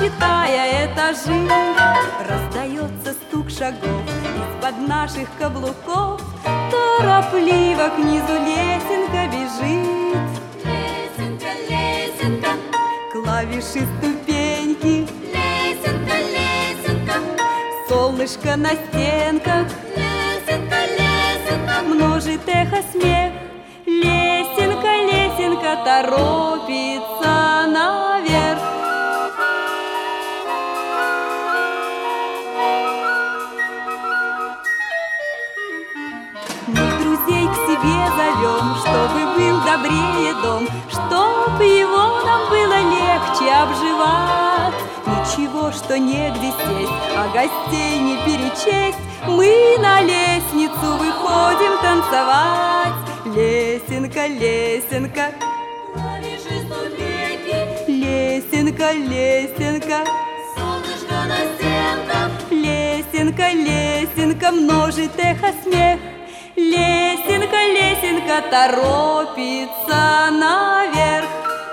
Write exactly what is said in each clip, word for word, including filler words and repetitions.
считая этажи. Раздается стук шагов из-под наших каблуков, торопливо к низу лесенка бежит. Лесенка, лесенка, Клавиши, ступеньки, лесенка, лесенка, солнышко на стенках, лесенка, лесенка, множит эхо смех. Лесенка, лесенка торопится наверх. Мы друзей к себе зовем, чтобы был добрее дом, чтоб его нам было легче обживать. Ничего, что негде сесть, а гостей не перечесть, мы на лестницу выходим танцевать. Лесенка, лесенка, клавиши, ступеньки, лесенка, лесенка, солнышко на стенках, лесенка, лесенка, множит эхо смех. Лесенка, лесенка торопится наверх.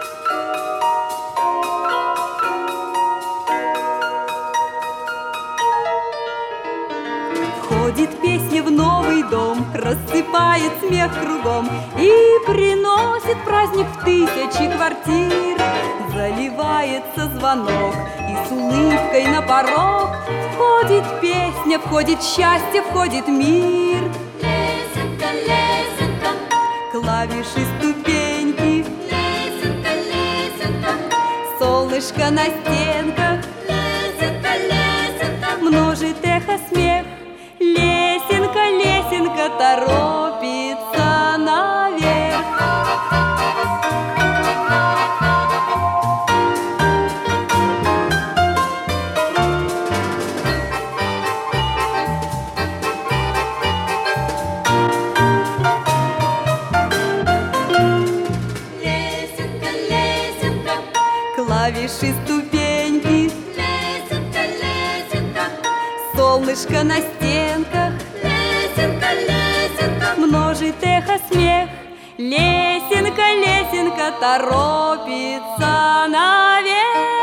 Входит песня в новый дом, рассыпает смех кругом и приносит праздник в тысячи квартир. Заливается звонок, и с улыбкой на порог входит песня, входит счастье, входит мир. лесенка, лесенка, Клавиши, ступеньки, лесенка, лесенка, солнышко на стенках, лесенка, лесенка, множит эхо смех. Лесенка, лесенка торопится наверх. лесенка, лесенка, Клавиши, ступеньки, лесенка, лесенка, солнышко на стенках, лесенка, лесенка, множит эхо смех. Лесенка, лесенка торопится наверх.